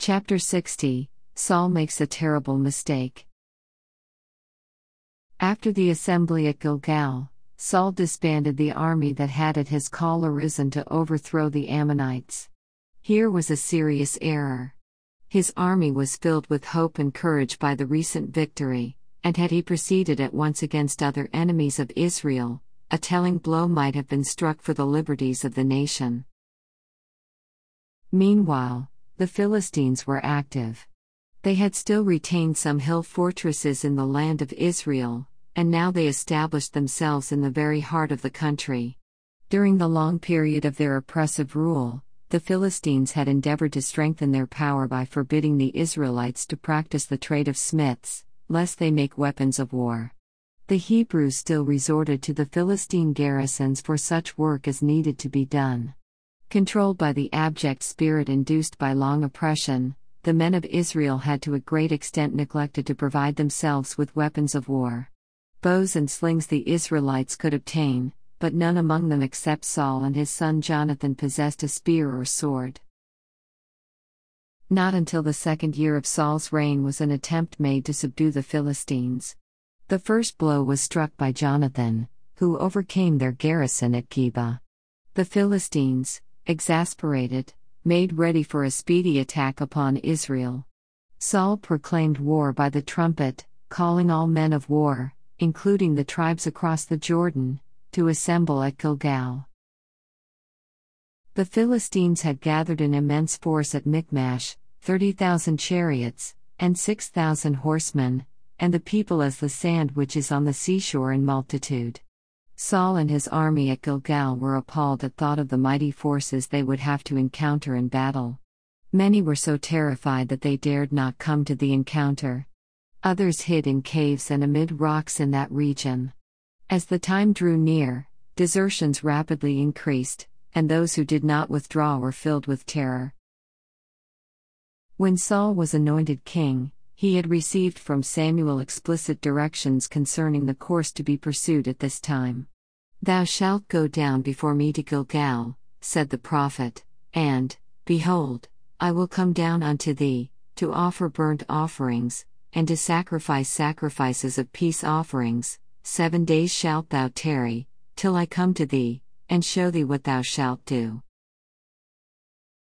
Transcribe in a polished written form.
Chapter 60 Saul makes a terrible mistake. After the assembly at Gilgal, Saul disbanded the army that had at his call arisen to overthrow the Ammonites. Here was a serious error. His army was filled with hope and courage by the recent victory, and had he proceeded at once against other enemies of Israel, a telling blow might have been struck for the liberties of the nation. Meanwhile, the Philistines were active. They had still retained some hill fortresses in the land of Israel, and now they established themselves in the very heart of the country. During the long period of their oppressive rule, the Philistines had endeavored to strengthen their power by forbidding the Israelites to practice the trade of smiths, lest they make weapons of war. The Hebrews still resorted to the Philistine garrisons for such work as needed to be done. Controlled by the abject spirit induced by long oppression, the men of Israel had to a great extent neglected to provide themselves with weapons of war. Bows and slings the Israelites could obtain, but none among them except Saul and his son Jonathan possessed a spear or sword. Not until the second year of Saul's reign was an attempt made to subdue the Philistines. The first blow was struck by Jonathan, who overcame their garrison at Geba. The Philistines, exasperated, made ready for a speedy attack upon Israel. Saul proclaimed war by the trumpet, calling all men of war, including the tribes across the Jordan, to assemble at Gilgal. The Philistines had gathered an immense force at Michmash, 30,000 chariots, and 6,000 horsemen, and the people as the sand which is on the seashore in multitude. Saul and his army at Gilgal were appalled at thought of the mighty forces they would have to encounter in battle. Many were so terrified that they dared not come to the encounter. Others hid in caves and amid rocks in that region. As the time drew near, desertions rapidly increased, and those who did not withdraw were filled with terror. When Saul was anointed king, he had received from Samuel explicit directions concerning the course to be pursued at this time. "Thou shalt go down before me to Gilgal," said the prophet, "and, behold, I will come down unto thee, to offer burnt offerings, and to sacrifice sacrifices of peace offerings. 7 days shalt thou tarry, till I come to thee, and show thee what thou shalt do."